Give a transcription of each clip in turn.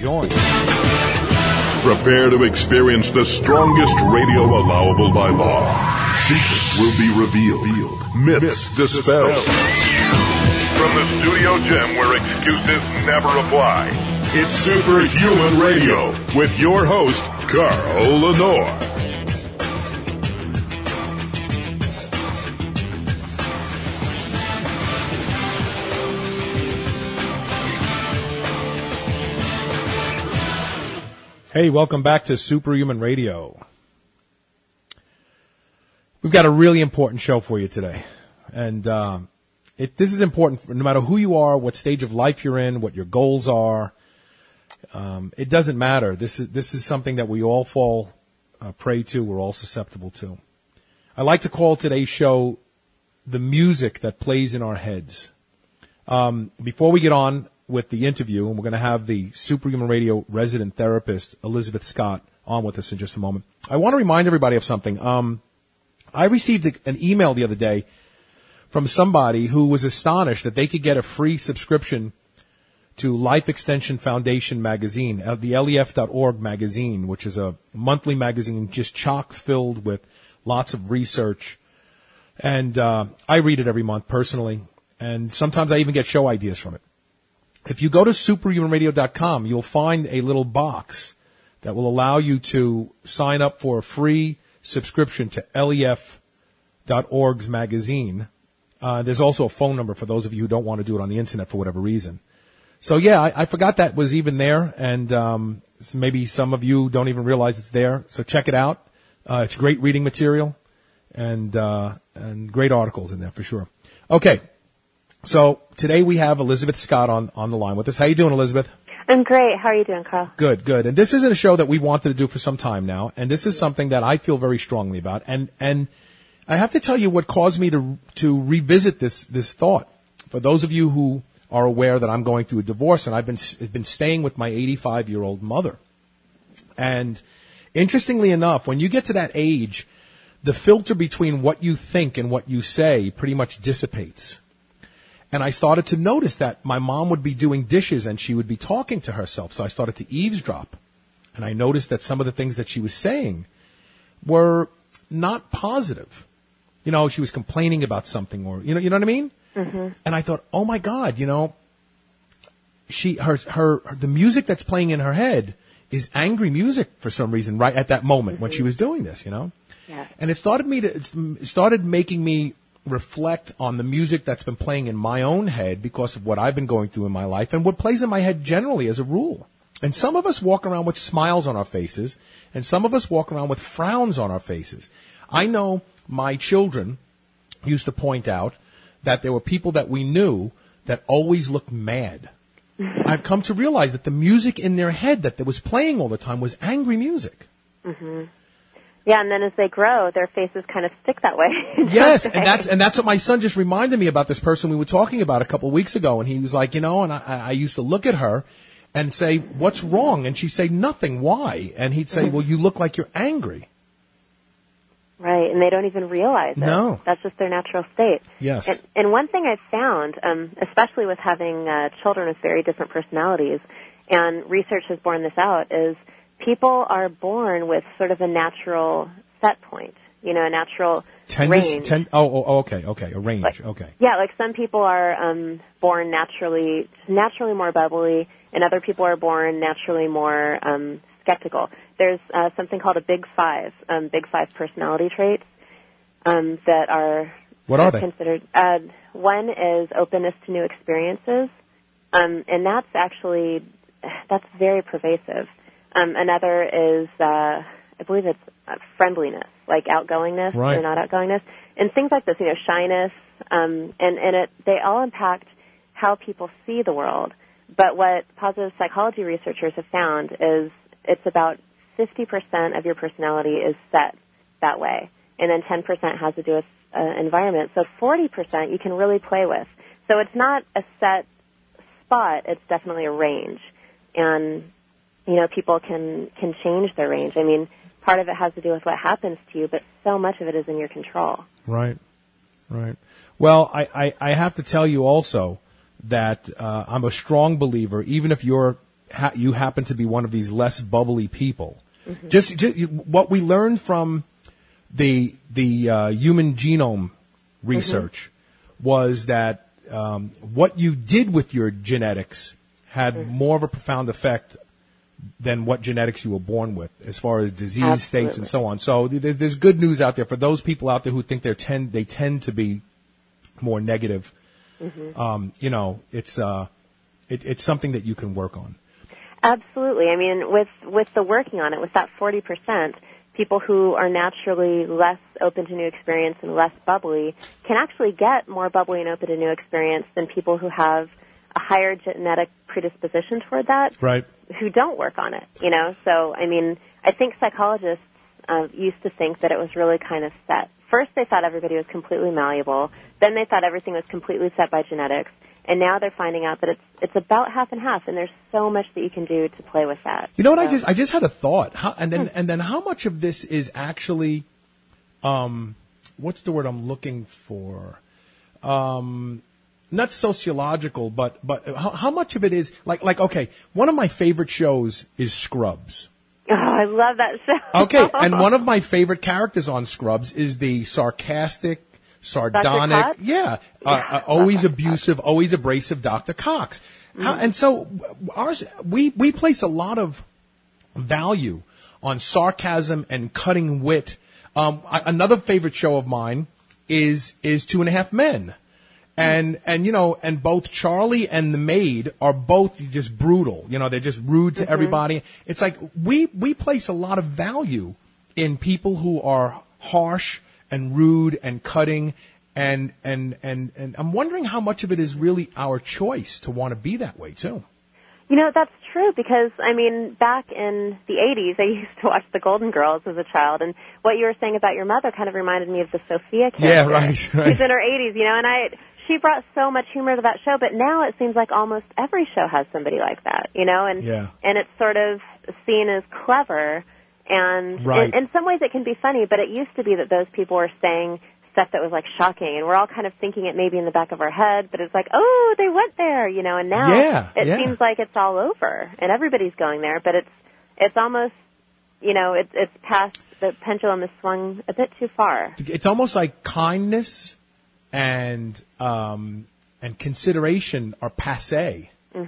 join. Prepare to experience the strongest radio allowable by law. Secrets will be revealed. Myths dispelled. From the studio gym where excuses never apply, it's Superhuman Radio with your host, Carl Lenore. Hey, welcome back to Superhuman Radio. We've got a really important show for you today. And this is important no matter who you are, what stage of life you're in, what your goals are. It doesn't matter. This is something that we all fall prey to, we're all susceptible to. I like to call today's show the music that plays in our heads. Before we get on with the interview, and we're going to have the Superhuman Radio resident therapist, Elizabeth Scott, on with us in just a moment. I want to remind everybody of something. I received an email the other day from somebody who was astonished that they could get a free subscription to Life Extension Foundation magazine, the LEF.org magazine, which is a monthly magazine just chock-filled with lots of research. And I read it every month personally, and sometimes I even get show ideas from it. If you go to superhumanradio.com, you'll find a little box that will allow you to sign up for a free subscription to LEF.org's magazine. There's also a phone number for those of you who don't want to do it on the internet for whatever reason. So yeah, I forgot that was even there, and maybe some of you don't even realize it's there. So check it out. It's great reading material, and great articles in there for sure. Okay. So today we have Elizabeth Scott on the line with us. How you doing, Elizabeth? I'm great. How are you doing, Carl? Good, good. And this isn't a show that we've wanted to do for some time now, and this is something that I feel very strongly about. And I have to tell you what caused me to revisit this thought. For those of you who are aware that I'm going through a divorce, and I've been staying with my 85-year-old mother. And interestingly enough, when you get to that age, the filter between what you think and what you say pretty much dissipates. And I started to notice that my mom would be doing dishes and she would be talking to herself. So I started to eavesdrop. And I noticed that some of the things that she was saying were not positive. You know, she was complaining about something or, you know what I mean? Mm-hmm. And I thought, oh my God, you know, the music that's playing in her head is angry music for some reason right at that moment when she was doing this, you know? Yeah. And it started making me reflect on the music that's been playing in my own head because of what I've been going through in my life and what plays in my head generally as a rule. And some of us walk around with smiles on our faces, and some of us walk around with frowns on our faces. I know my children used to point out that there were people that we knew that always looked mad. I've come to realize that the music in their head that was playing all the time was angry music. Mm-hmm. Yeah, and then as they grow, their faces kind of stick that way. Yes, and that's what my son just reminded me about this person we were talking about a couple of weeks ago, and he was like, you know, and I used to look at her and say, what's wrong? And she'd say, nothing, why? And he'd say, well, you look like you're angry. Right, and they don't even realize it. No. That's just their natural state. Yes. And one thing I've found, especially with having children with very different personalities, and research has borne this out, is people are born with sort of a natural set point, you know, a natural range. Okay, a range, like, okay. Yeah, like some people are born naturally more bubbly, and other people are born naturally more skeptical. There's something called a Big Five personality traits that are what are they? Considered. One is openness to new experiences, and that's very pervasive. Another is, I believe it's friendliness, like outgoingness right. or not outgoingness, and things like this, you know, shyness, and they all impact how people see the world. But what positive psychology researchers have found is it's about 50% of your personality is set that way, and then 10% has to do with environment. So 40% you can really play with. So it's not a set spot, it's definitely a range. And you know, people can change their range. I mean, part of it has to do with what happens to you, but so much of it is in your control. Right. Well, I have to tell you also that I'm a strong believer, even if you're you happen to be one of these less bubbly people. Just what we learned from the human genome research was that what you did with your genetics had more of a profound effect than what genetics you were born with, as far as disease states and so on. So there's good news out there for those people out there who think they tend to be more negative. You know, it's something that you can work on. Absolutely. I mean, with the working on it, with that 40%, people who are naturally less open to new experience and less bubbly can actually get more bubbly and open to new experience than people who have a higher genetic predisposition toward that, right, who don't work on it, you know? So, I mean, I think psychologists used to think that it was really kind of set. First, they thought everybody was completely malleable. Then they thought everything was completely set by genetics. And now they're finding out that it's about half and half, and there's so much that you can do to play with that. You know what? So. I just had a thought, and then how much of this is actually, what's the word I'm looking for? Not sociological, but how much of it is like okay, one of my favorite shows is Scrubs. Oh, I love that show. Okay, and one of my favorite characters on Scrubs is the sarcastic, sardonic, always abusive, always abrasive Dr. Cox. And so we place a lot of value on sarcasm and cutting wit. Another favorite show of mine is 2.5 Men. And you know, and both Charlie and the maid are both just brutal. You know, they're just rude to everybody. It's like we place a lot of value in people who are harsh and rude and cutting, and I'm wondering how much of it is really our choice to want to be that way too. You know, that's true, because, I mean, back in the 80s, I used to watch The Golden Girls as a child, and what you were saying about your mother kind of reminded me of the Sophia character. Yeah, right. She's in her 80s, you know, and she brought so much humor to that show, but now it seems like almost every show has somebody like that, you know, and it's sort of seen as clever, and in some ways it can be funny, but it used to be that those people were saying stuff that was like shocking, and we're all kind of thinking it maybe in the back of our head, but it's like, oh, they went there, you know, and now it seems like it's all over, and everybody's going there, but it's almost, you know, it's past, the pendulum has swung a bit too far. It's almost like kindness and consideration are passé.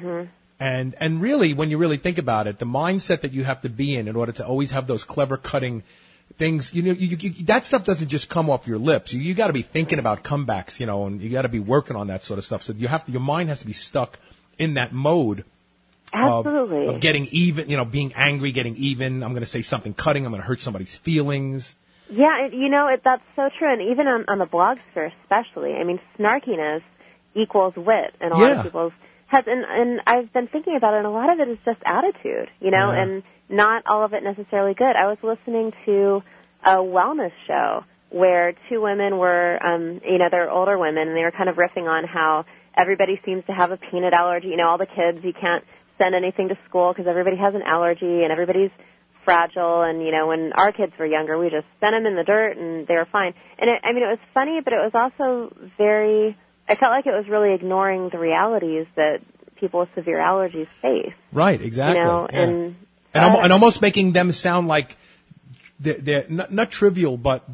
And really, when you really think about it, the mindset that you have to be in order to always have those clever cutting things, you know, that stuff doesn't just come off your lips. You got to be thinking about comebacks, you know, and you got to be working on that sort of stuff. So your mind has to be stuck in that mode. Absolutely. Of getting even, you know, being angry, getting even. I'm going to say something cutting. I'm going to hurt somebody's feelings. Yeah, you know, that's so true. And even on the blog sphere especially, I mean, snarkiness equals wit in a lot of people's heads. And I've been thinking about it, and a lot of it is just attitude, you know, and not all of it necessarily good. I was listening to a wellness show where two women were, you know, they're older women, and they were kind of riffing on how everybody seems to have a peanut allergy. You know, all the kids, you can't send anything to school because everybody has an allergy, and everybody's fragile. And, you know, when our kids were younger, we just sent them in the dirt, and they were fine. And, it was funny, but it was also I felt like it was really ignoring the realities that people with severe allergies face. Right, exactly. You know, and almost making them sound like they're not trivial, but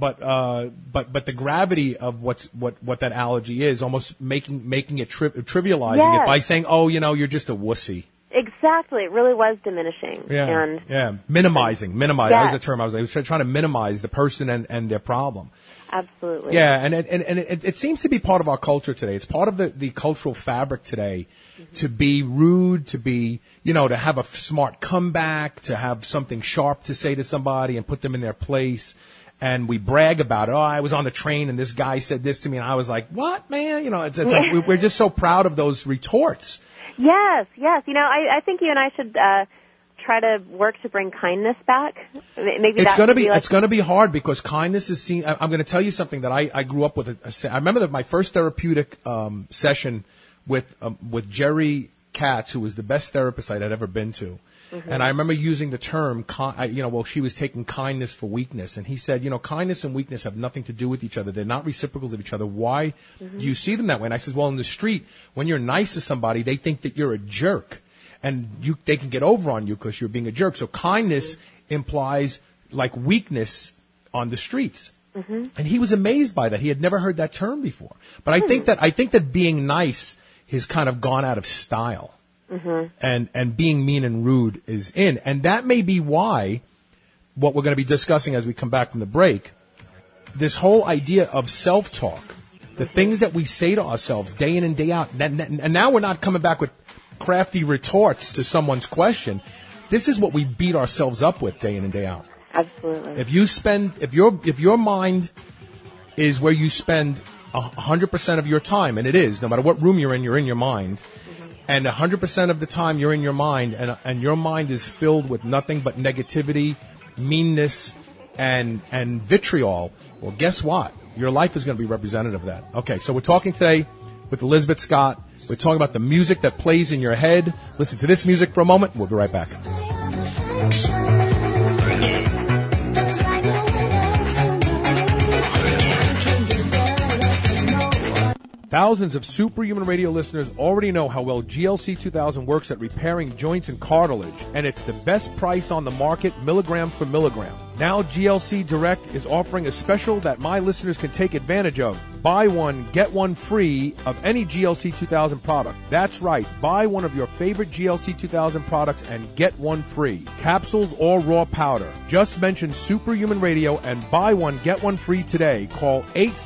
the gravity of what that allergy is, almost making it trivializing it by saying, oh, you know, you're just a wussy. Exactly, it really was diminishing. Minimizing. That was the term I was trying to minimize the person and their problem. Absolutely. Yeah, and it seems to be part of our culture today. It's part of the cultural fabric today to be rude, to be, you know, to have a smart comeback, to have something sharp to say to somebody and put them in their place. And we brag about it. Oh, I was on the train and this guy said this to me, and I was like, what, man? You know, it's like we're just so proud of those retorts. Yes. You know, I think you and I should try to work to bring kindness back. Maybe it's going to be hard, because kindness is seen. I'm going to tell you something that I grew up with. I remember that my first therapeutic session with Jerry Katz, who was the best therapist I'd ever been to. And I remember using the term, she was taking kindness for weakness. And he said, you know, kindness and weakness have nothing to do with each other. They're not reciprocals of each other. Why do you see them that way? And I said, well, in the street, when you're nice to somebody, they think that you're a jerk. and they can get over on you because you're being a jerk. So kindness implies like weakness on the streets. Mm-hmm. And he was amazed by that. He had never heard that term before. But I think that being nice has kind of gone out of style. Mm-hmm. And being mean and rude is in. And that may be why what we're going to be discussing as we come back from the break, this whole idea of self-talk, the things that we say to ourselves day in and day out, and now we're not coming back with crafty retorts to someone's question. This is what we beat ourselves up with day in and day out. Absolutely. If your mind is where you spend 100% of your time, and it is, no matter what room you're in your mind, and 100% of the time you're in your mind, and your mind is filled with nothing but negativity, meanness, and vitriol, well, guess what? Your life is going to be representative of that. Okay, so we're talking today with Elizabeth Scott. We're talking about the music that plays in your head. Listen to this music for a moment. We'll be right back. Thousands of Superhuman Radio listeners already know how well GLC 2000 works at repairing joints and cartilage, and it's the best price on the market, milligram for milligram. Now GLC Direct is offering a special that my listeners can take advantage of. Buy one, get one free of any GLC 2000 product. That's right, buy one of your favorite GLC 2000 products and get one free. Capsules or raw powder. Just mention Superhuman Radio and buy one, get one free today. Call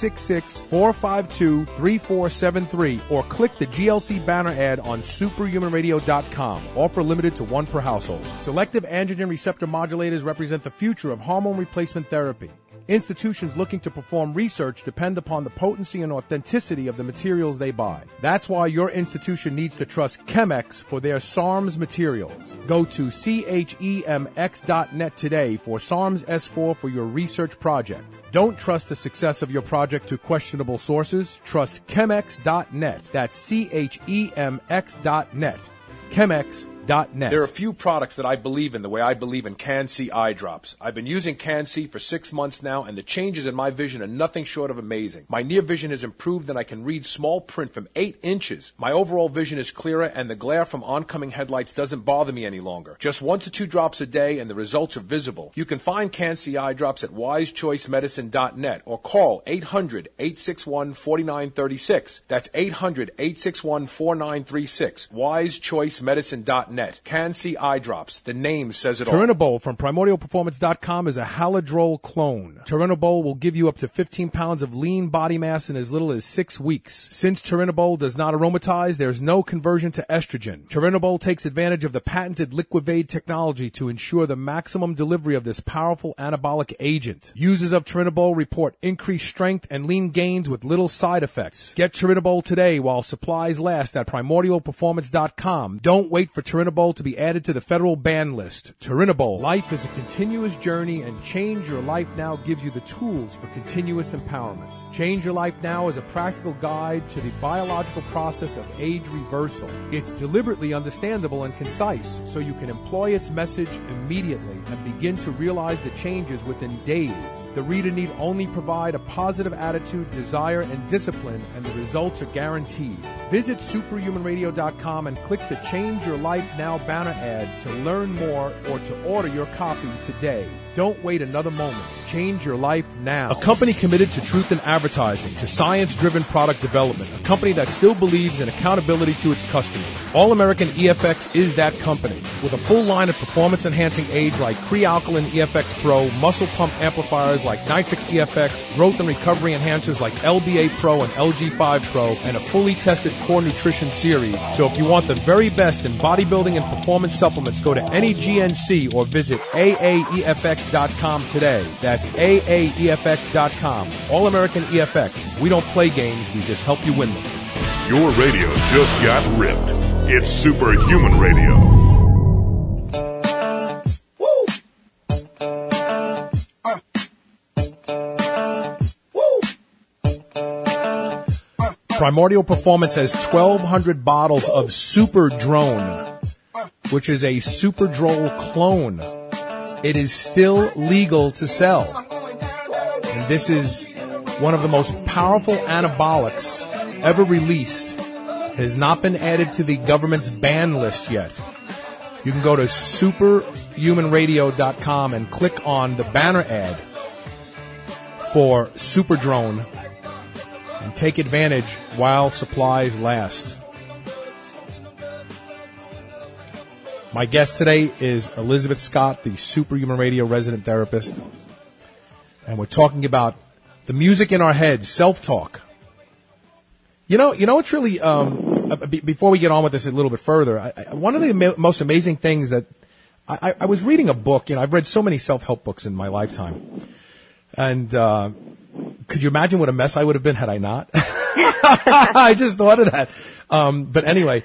866-452-3473 or click the GLC banner ad on superhumanradio.com. Offer limited to one per household. Selective androgen receptor modulators represent the future of hormone replacement therapy. Institutions looking to perform research depend upon the potency and authenticity of the materials they buy. That's why your institution needs to trust Chemex for their SARMs materials. Go to CHEMX.net today for SARMs S4 for your research project. Don't trust the success of your project to questionable sources. Trust Chemex.net. That's CHEMX.net. Chemex.net. There are a few products that I believe in the way I believe in Can-C eye drops. I've been using Can-C for 6 months now, and the changes in my vision are nothing short of amazing. My near vision has improved, and I can read small print from 8 inches. My overall vision is clearer, and the glare from oncoming headlights doesn't bother me any longer. Just 1 to 2 drops a day, and the results are visible. You can find Can-C eye drops at wisechoicemedicine.net or call 800-861-4936. That's 800-861-4936. wisechoicemedicine.net. Can-C eye drops. The name says it all. Turinabol from primordialperformance.com is a Haladrol clone. Turinabol will give you up to 15 pounds of lean body mass in as little as 6 weeks. Since Turinabol does not aromatize, there's no conversion to estrogen. Turinabol takes advantage of the patented Liquivade technology to ensure the maximum delivery of this powerful anabolic agent. Users of Turinabol report increased strength and lean gains with little side effects. Get Turinabol today while supplies last at primordialperformance.com. Don't wait for Turinabol to be added to the federal ban list. Turinabol. Life is a continuous journey, and Change Your Life Now gives you the tools for continuous empowerment. Change Your Life Now is a practical guide to the biological process of age reversal. It's deliberately understandable and concise, so you can employ its message immediately and begin to realize the changes within days. The reader need only provide a positive attitude, desire, and discipline, and the results are guaranteed. Visit superhumanradio.com and click the Change Your Life Now banner ad to learn more or to order your copy today. Don't wait another moment. Change your life now. A company committed to truth in advertising, to science-driven product development. A company that still believes in accountability to its customers. All American EFX is that company. With a full line of performance-enhancing aids like Pre-Alkaline EFX Pro, muscle pump amplifiers like Nitrix EFX, growth and recovery enhancers like LBA Pro and LG5 Pro, and a fully tested core nutrition series. So if you want the very best in bodybuilding and performance supplements, go to any GNC or visit AAEFX.com today. That's AAEFX.com. All American EFX. We don't play games, we just help you win them. Your radio just got ripped. It's Superhuman Radio. Woo! Primordial Performance has 1,200 bottles of Super Drone, which is a Super Droll clone. It is still legal to sell. And this is one of the most powerful anabolics ever released. It has not been added to the government's ban list yet. you can go to superhumanradio.com and click on the banner ad for Super Drone and take advantage while supplies last. My guest today is Elizabeth Scott, the Superhuman Radio resident therapist, and we're talking about the music in our heads, self-talk. You know, it's really, before we get on with this a little bit further, one of the most amazing things that I was reading a book. I've read so many self-help books in my lifetime. And could you imagine what a mess I would have been had I not? I just thought of that. But anyway,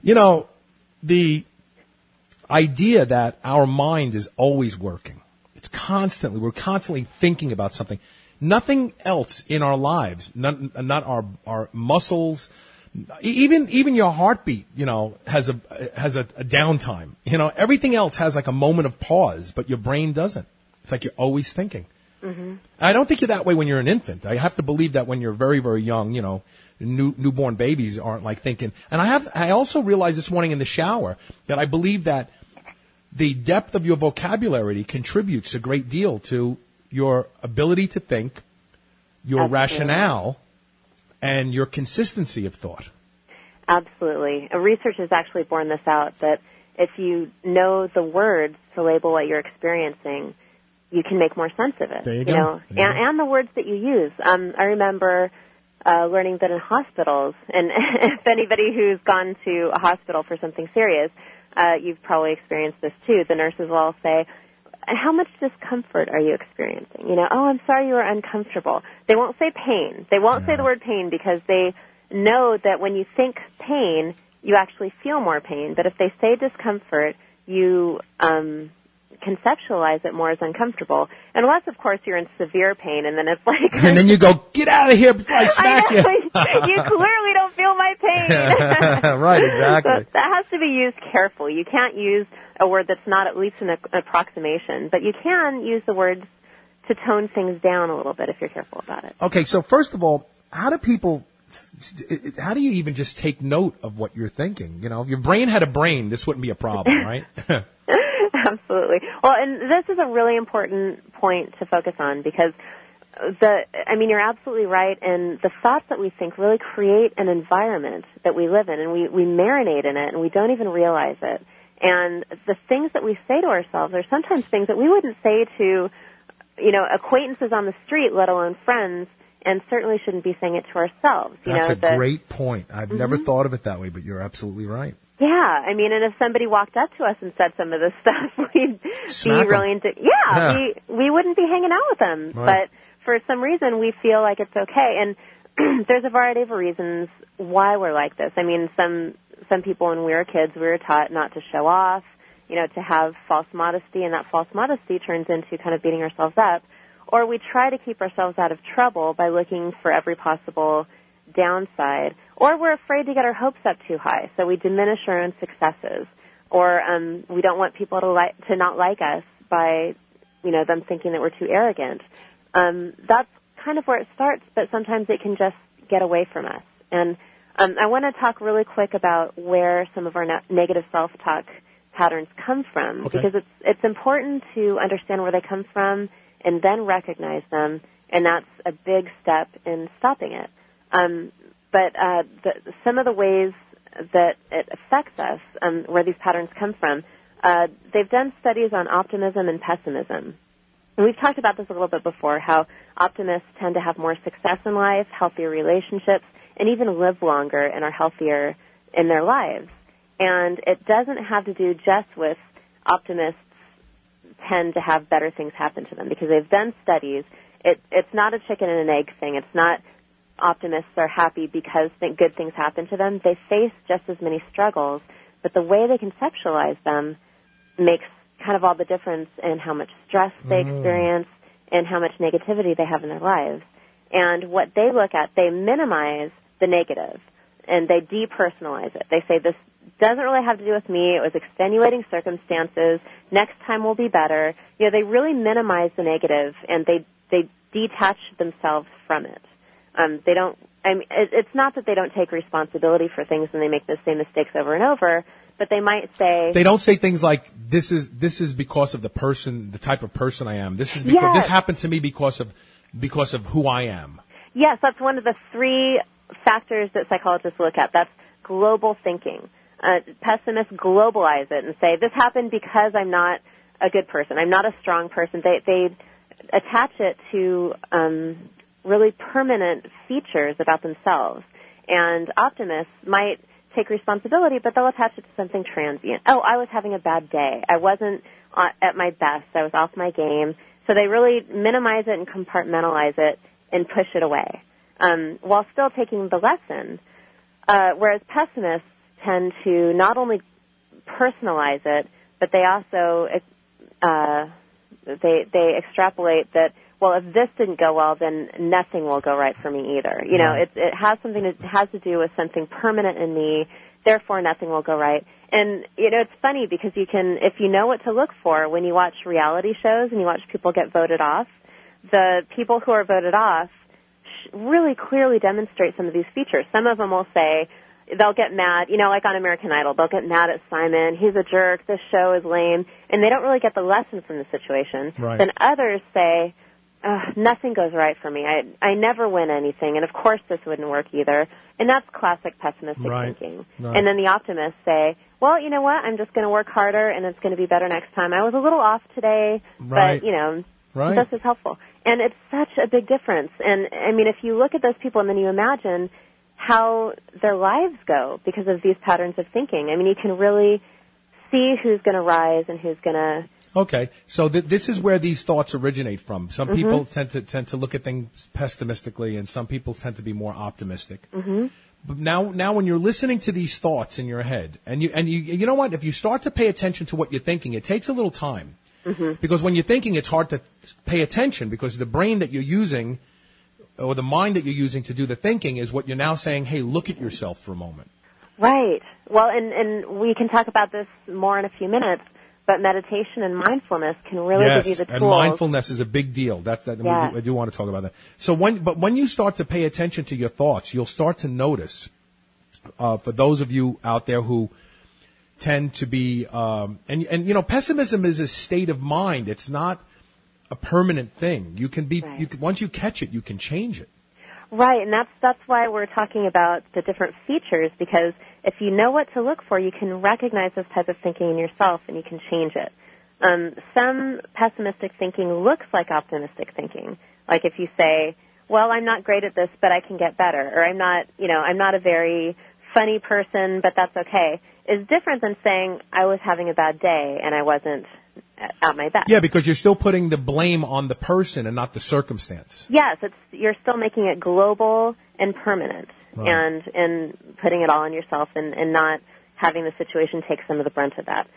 the idea that our mind is always working. We're constantly thinking about something. Nothing else in our lives, not our muscles, even your heartbeat, has a downtime. Everything else has like a moment of pause, but your brain doesn't. It's like you're always thinking. Mm-hmm. I don't think you're that way when you're an infant. I have to believe that when you're very, very young, newborn babies aren't like thinking. And I also realized this morning in the shower that I believe that the depth of your vocabulary contributes a great deal to your ability to think, your rationale, and your consistency of thought. Absolutely. Research has actually borne this out, that if you know the words to label what you're experiencing, you can make more sense of it. There you go. And the words that you use. I remember learning that in hospitals, and if anybody who's gone to a hospital for something serious, you've probably experienced this too. The nurses will all say, how much discomfort are you experiencing? Oh, I'm sorry you were uncomfortable. They won't say pain. They won't say the word pain because they know that when you think pain, you actually feel more pain. But if they say discomfort, you conceptualize it more as uncomfortable. Unless, of course, you're in severe pain, and then it's like... And then you go, get out of here before I smack you. You clearly don't feel my pain. Right, exactly. So that has to be used carefully. You can't use a word that's not at least an approximation, but you can use the words to tone things down a little bit if you're careful about it. Okay, so first of all, how do you even just take note of what you're thinking? If your brain had a brain, this wouldn't be a problem, right? Absolutely. Well, and this is a really important point to focus on because you're absolutely right, and the thoughts that we think really create an environment that we live in, and we marinate in it, and we don't even realize it. And the things that we say to ourselves are sometimes things that we wouldn't say to, acquaintances on the street, let alone friends, and certainly shouldn't be saying it to ourselves. That's a great point. I've never thought of it that way, but you're absolutely right. Yeah, and if somebody walked up to us and said some of this stuff, we'd be really we wouldn't be hanging out with them. Right. But for some reason, we feel like it's okay. And there's a variety of reasons why we're like this. Some people, when we were kids, we were taught not to show off, to have false modesty, and that false modesty turns into kind of beating ourselves up. Or we try to keep ourselves out of trouble by looking for every possible downside. Or we're afraid to get our hopes up too high, so we diminish our own successes. Or we don't want people to not like us by, them thinking that we're too arrogant. That's kind of where it starts, but sometimes it can just get away from us. And I want to talk really quick about where some of our negative self-talk patterns come from, because it's important to understand where they come from and then recognize them, and that's a big step in stopping it. But some of the ways that it affects us, where these patterns come from, they've done studies on optimism and pessimism. And we've talked about this a little bit before, how optimists tend to have more success in life, healthier relationships, and even live longer and are healthier in their lives. And it doesn't have to do just with optimists tend to have better things happen to them, because they've done studies. It's not a chicken and an egg thing. It's not optimists are happy because good things happen to them. They face just as many struggles, but the way they conceptualize them makes kind of all the difference in how much stress they experience and how much negativity they have in their lives. And what they look at, they minimize the negative, and they depersonalize it. They say, this doesn't really have to do with me. It was extenuating circumstances. Next time will be better. They really minimize the negative, and they detach themselves from it. They don't. It's not that they don't take responsibility for things and they make the same mistakes over and over, but they might say... They don't say things like, this is because of the type of person I am. This is because Yes. this happened to me because of who I am. Yes, that's one of the 3 factors that psychologists look at. That's global thinking. Pessimists globalize it and say, this happened because I'm not a good person. I'm not a strong person. They attach it to really permanent features about themselves. And optimists might take responsibility, but they'll attach it to something transient. Oh, I was having a bad day. I wasn't at my best. I was off my game. So they really minimize it and compartmentalize it and push it away, while still taking the lesson. Whereas pessimists tend to not only personalize it, but they also they extrapolate that, well, if this didn't go well, then nothing will go right for me either. You know, Right. it has to do with something permanent in me, therefore nothing will go right. And, you know, it's funny because if you know what to look for when you watch reality shows and you watch people get voted off, the people who are voted off really clearly demonstrate some of these features. Some of them will say, they'll get mad, you know, like on American Idol, they'll get mad at Simon, he's a jerk, this show is lame, and they don't really get the lesson from the situation. Right. Then others say, nothing goes right for me. I never win anything, and of course this wouldn't work either. And that's classic pessimistic Right. thinking. Right. And then the optimists say, well, you know what, I'm just going to work harder and it's going to be better next time. I was a little off today, Right. but, you know, Right. this is helpful. And it's such a big difference. And, I mean, if you look at those people and then you imagine how their lives go because of these patterns of thinking, I mean, you can really see who's going to rise and who's going to... Okay, so this is where these thoughts originate from. Some people tend to look at things pessimistically, and some people tend to be more optimistic. Mm-hmm. But now, when you're listening to these thoughts in your head, and you know what? If you start to pay attention to what you're thinking, it takes a little time. Mm-hmm. Because when you're thinking, it's hard to pay attention because the brain that you're using, or the mind that you're using to do the thinking, is what you're now saying. Hey, look at yourself for a moment. Right. Well, and we can talk about this more in a few minutes. But meditation and mindfulness can really give you the tools. And mindfulness is a big deal. Yes. I do want to talk about that. So when you start to pay attention to your thoughts, you'll start to notice, for those of you out there who tend to be, and you know, pessimism is a state of mind. It's not a permanent thing. You can be, Right. once you catch it, you can change it. Right, and that's why we're talking about the different features, because if you know what to look for, you can recognize this type of thinking in yourself and you can change it. Some pessimistic thinking looks like optimistic thinking. Like if you say, well, I'm not great at this, but I can get better, or I'm not a very funny person, but that's okay, is different than saying I was having a bad day and I wasn't at my best. Yeah, because you're still putting the blame on the person and not the circumstance. Yes, you're still making it global and permanent, Right. and putting it all on yourself and not having the situation take some of the brunt of that.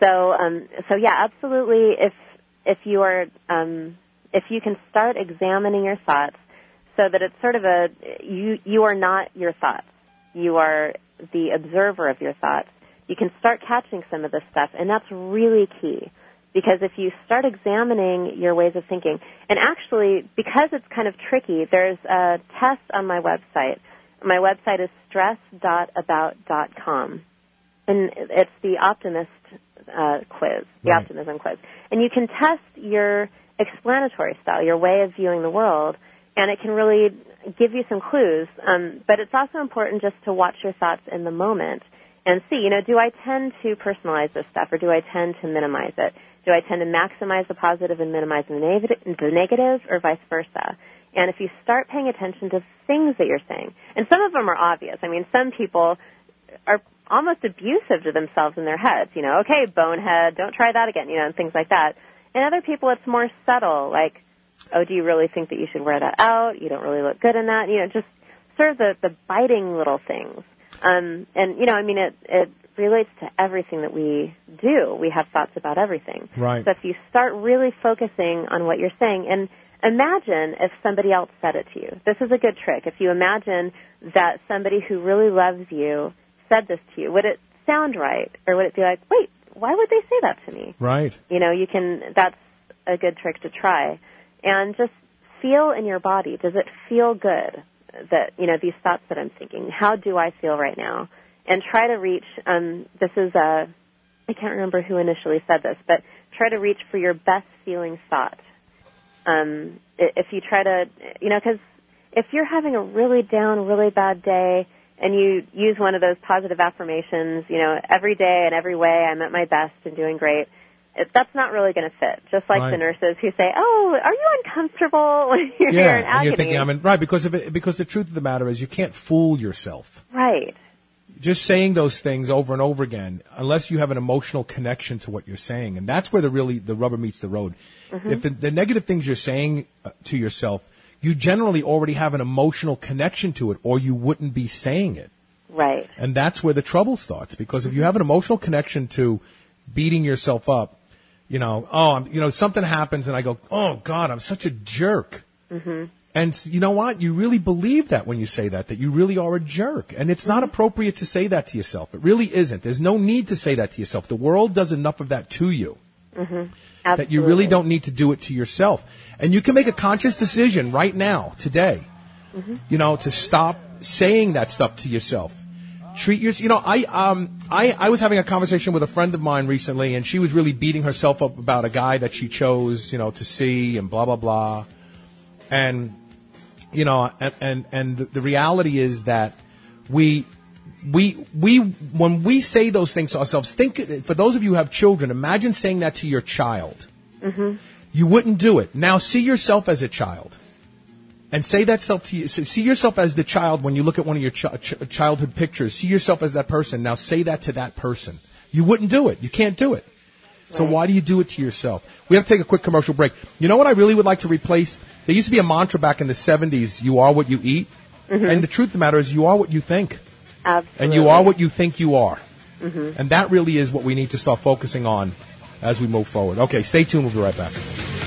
So yeah, absolutely. If you are if you can start examining your thoughts, so that it's sort of you are not your thoughts, you are the observer of your thoughts. You can start catching some of this stuff, and that's really key. Because if you start examining your ways of thinking, and actually, because it's kind of tricky, there's a test on my website. My website is stress.about.com, and it's the optimist quiz, the Right. optimism quiz. And you can test your explanatory style, your way of viewing the world, and it can really give you some clues. But it's also important just to watch your thoughts in the moment and see, you know, do I tend to personalize this stuff, or do I tend to minimize it? Do I tend to maximize the positive and minimize the negative, or vice versa? And if you start paying attention to things that you're saying, and some of them are obvious. I mean, some people are almost abusive to themselves in their heads. You know, okay, bonehead, don't try that again, you know, and things like that. And other people, it's more subtle, like, oh, do you really think that you should wear that out? You don't really look good in that. You know, just sort of the biting little things. And, you know, I mean, it relates to everything that we do. We have thoughts about everything. Right. So if you start really focusing on what you're saying, and imagine if somebody else said it to you. This is a good trick. If you imagine that somebody who really loves you said this to you, would it sound right? Or would it be like, wait, why would they say that to me? Right. You know, that's a good trick to try. And just feel in your body. Does it feel good that, you know, these thoughts that I'm thinking, how do I feel right now? and try to reach, this is I can't remember who initially said this, but try to reach for your best feeling thought. If you try to, because if you're having a really down, really bad day, and you use one of those positive affirmations, every day and every way I'm at my best and doing great, that's not really going to fit. Just like the nurses who say, "Oh, are you uncomfortable when you're in agony?" And you're thinking, right, because the truth of the matter is you can't fool yourself. Right. Just saying those things over and over again, unless you have an emotional connection to what you're saying, and that's where the rubber meets the road. Mm-hmm. If the negative things you're saying to yourself, you generally already have an emotional connection to it, or you wouldn't be saying it. Right. And that's where the trouble starts, because if you have an emotional connection to beating yourself up, something happens and I go, "Oh God, I'm such a jerk." Mm-hmm. And you know what? You really believe that when you say that you really are a jerk. And it's not appropriate to say that to yourself. It really isn't. There's no need to say that to yourself. The world does enough of that to you. Mm-hmm. That you really don't need to do it to yourself. And you can make a conscious decision right now, today, to stop saying that stuff to yourself. Treat yourself. I was having a conversation with a friend of mine recently, and she was really beating herself up about a guy that she chose, to see and blah, blah, blah. And, and the reality is that we when we say those things to ourselves, for those of you who have children, imagine saying that to your child. Mm-hmm. You wouldn't do it. Now see yourself as a child. And say that self to you. See yourself as the child when you look at one of your childhood pictures. See yourself as that person. Now say that to that person. You wouldn't do it. You can't do it. So why do you do it to yourself? We have to take a quick commercial break. You know what I really would like to replace? There used to be a mantra back in the 70s, you are what you eat. Mm-hmm. And the truth of the matter is you are what you think. Absolutely. And you are what you think you are. Mm-hmm. And that really is what we need to start focusing on as we move forward. Okay, stay tuned. We'll be right back.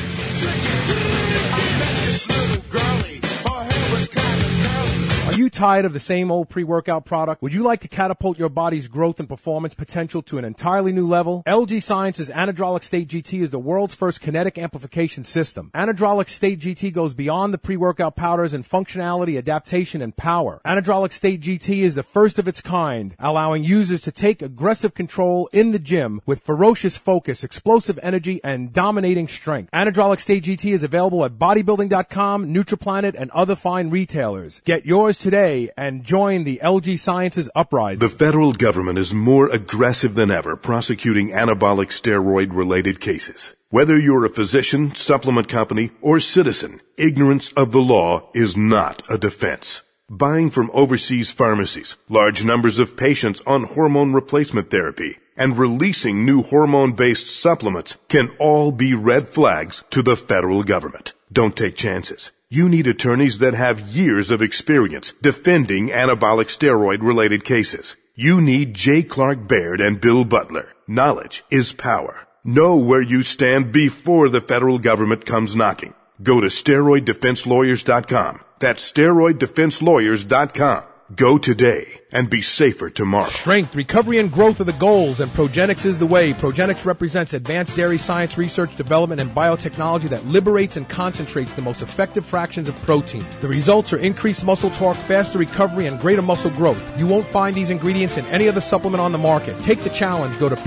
Are you tired of the same old pre-workout product? Would you like to catapult your body's growth and performance potential to an entirely new level? LG Science's Anadrolic State GT is the world's first kinetic amplification system. Anadrolic State GT goes beyond the pre-workout powders in functionality, adaptation, and power. Anadrolic State GT is the first of its kind, allowing users to take aggressive control in the gym with ferocious focus, explosive energy, and dominating strength. Anadrolic State GT is available at bodybuilding.com, NutriPlanet, and other fine retailers. Get yours today and join the LG Sciences uprising. The federal government is more aggressive than ever prosecuting anabolic steroid-related cases. Whether you're a physician, supplement company, or citizen, ignorance of the law is not a defense. Buying from overseas pharmacies, large numbers of patients on hormone replacement therapy, and releasing new hormone-based supplements can all be red flags to the federal government. Don't take chances. You need attorneys that have years of experience defending anabolic steroid-related cases. You need J. Clark Baird and Bill Butler. Knowledge is power. Know where you stand before the federal government comes knocking. Go to SteroidDefenseLawyers.com. That's SteroidDefenseLawyers.com. Go today and be safer tomorrow. Strength, recovery, and growth are the goals, and Progenics is the way. Progenics represents advanced dairy science, research, development, and biotechnology that liberates and concentrates the most effective fractions of protein. The results are increased muscle torque, faster recovery, and greater muscle growth. You won't find these ingredients in any other supplement on the market. Take the challenge. Go to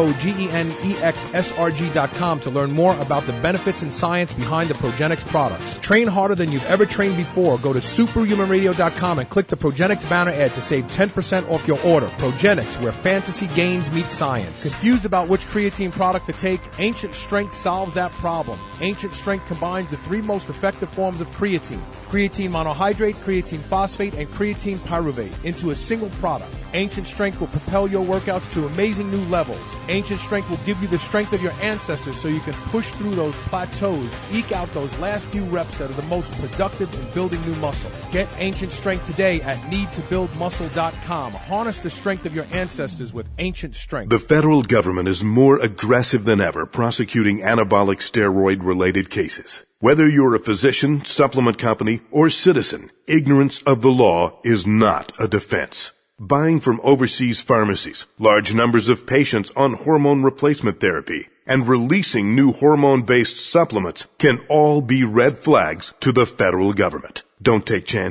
PROGENEXSRG.com to learn more about the benefits and science behind the Progenics products. Train harder than you've ever trained before. Go to superhumanradio.com and click the Progenics banner ad to save 10% off your order. Progenics, where fantasy games meet science. Confused about which creatine product to take? Ancient Strength solves that problem. Ancient Strength combines the three most effective forms of creatine: creatine monohydrate, creatine phosphate, and creatine pyruvate into a single product. Ancient Strength will propel your workouts to amazing new levels. Ancient Strength will give you the strength of your ancestors so you can push through those plateaus, eke out those last few reps that are the most productive in building new muscle. Get Ancient Strength today at needtobuildmuscle.com. Harness the strength of your ancestors with Ancient Strength. The federal government is more aggressive than ever prosecuting anabolic steroid-related cases. Whether you're a physician, supplement company, or citizen, ignorance of the law is not a defense. Buying from overseas pharmacies, large numbers of patients on hormone replacement therapy, and releasing new hormone-based supplements can all be red flags to the federal government. Don't take chances.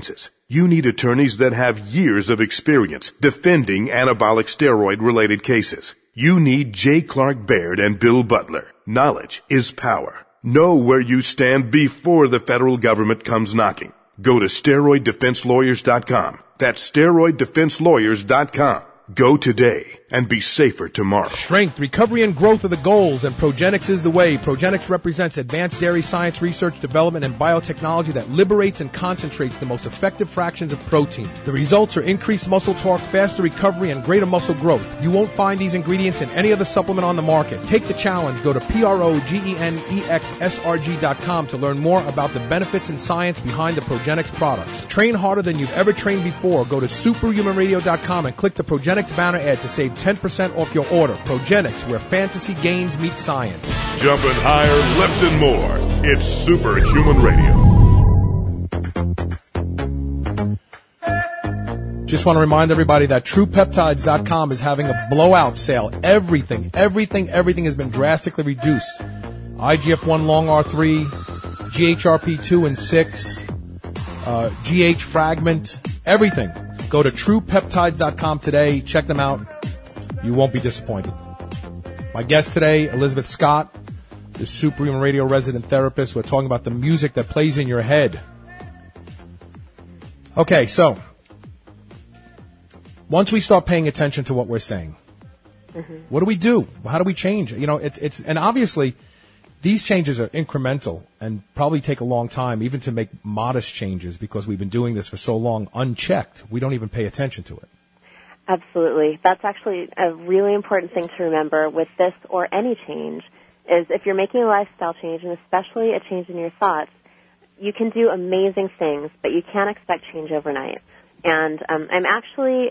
You need attorneys that have years of experience defending anabolic steroid-related cases. You need J. Clark Baird and Bill Butler. Knowledge is power. Know where you stand before the federal government comes knocking. Go to steroiddefenselawyers.com. That's steroiddefenselawyers.com. Go today and be safer tomorrow. Strength, recovery, and growth are the goals, and Progenics is the way. Progenics represents advanced dairy science, research, development, and biotechnology that liberates and concentrates the most effective fractions of protein. The results are increased muscle torque, faster recovery, and greater muscle growth. You won't find these ingredients in any other supplement on the market. Take the challenge. Go to PROGENEXSRG.com to learn more about the benefits and science behind the Progenics products. Train harder than you've ever trained before. Go to superhumanradio.com and click the Progenics banner ad to save 10% off your order. Progenics, where fantasy games meet science. Jumping higher, lifting more. It's Superhuman Radio. Just want to remind everybody that TruePeptides.com is having a blowout sale. Everything has been drastically reduced. IGF-1 Long R3, GHRP2 and 6, GH Fragment, everything. Go to TruePeptides.com today. Check them out. You won't be disappointed. My guest today, Elizabeth Scott, the Superhuman Radio resident therapist. We're talking about the music that plays in your head. Okay, so once we start paying attention to what we're saying, what do we do? How do we change? You know, it's and obviously these changes are incremental and probably take a long time even to make modest changes because we've been doing this for so long unchecked. We don't even pay attention to it. Absolutely. That's actually a really important thing to remember with this or any change is if you're making a lifestyle change, and especially a change in your thoughts, you can do amazing things, but you can't expect change overnight. And I'm actually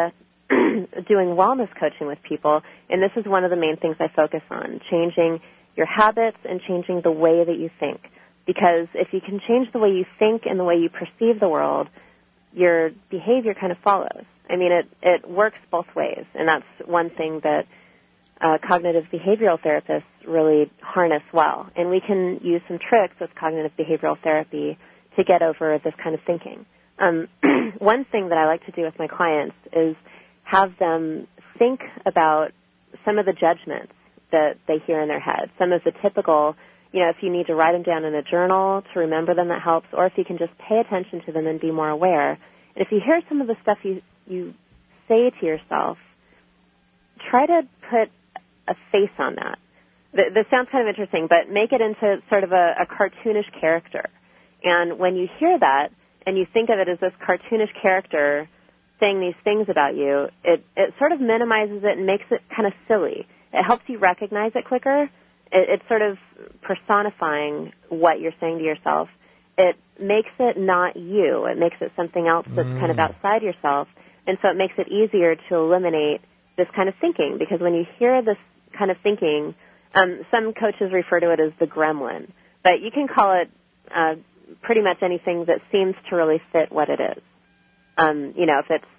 doing wellness coaching with people, and this is one of the main things I focus on, changing your habits and changing the way that you think. Because if you can change the way you think and the way you perceive the world, your behavior kind of follows. I mean, it works both ways, and that's one thing that cognitive behavioral therapists really harness well. And we can use some tricks with cognitive behavioral therapy to get over this kind of thinking. One thing that I like to do with my clients is have them think about some of the judgments that they hear in their head. Some of the typical, you know, if you need to write them down in a journal to remember them, that helps, or if you can just pay attention to them and be more aware. And if you hear some of the stuff you say to yourself, try to put a face on that. This sounds kind of interesting, but make it into sort of a cartoonish character. And when you hear that and you think of it as this cartoonish character saying these things about you, it sort of minimizes it and makes it kind of silly. It helps you recognize it quicker. It's sort of personifying what you're saying to yourself. It makes it not you. It makes it something else that's kind of outside yourself. And so it makes it easier to eliminate this kind of thinking, because when you hear this kind of thinking, some coaches refer to it as the gremlin. But you can call it pretty much anything that seems to really fit what it is. You know, if it's,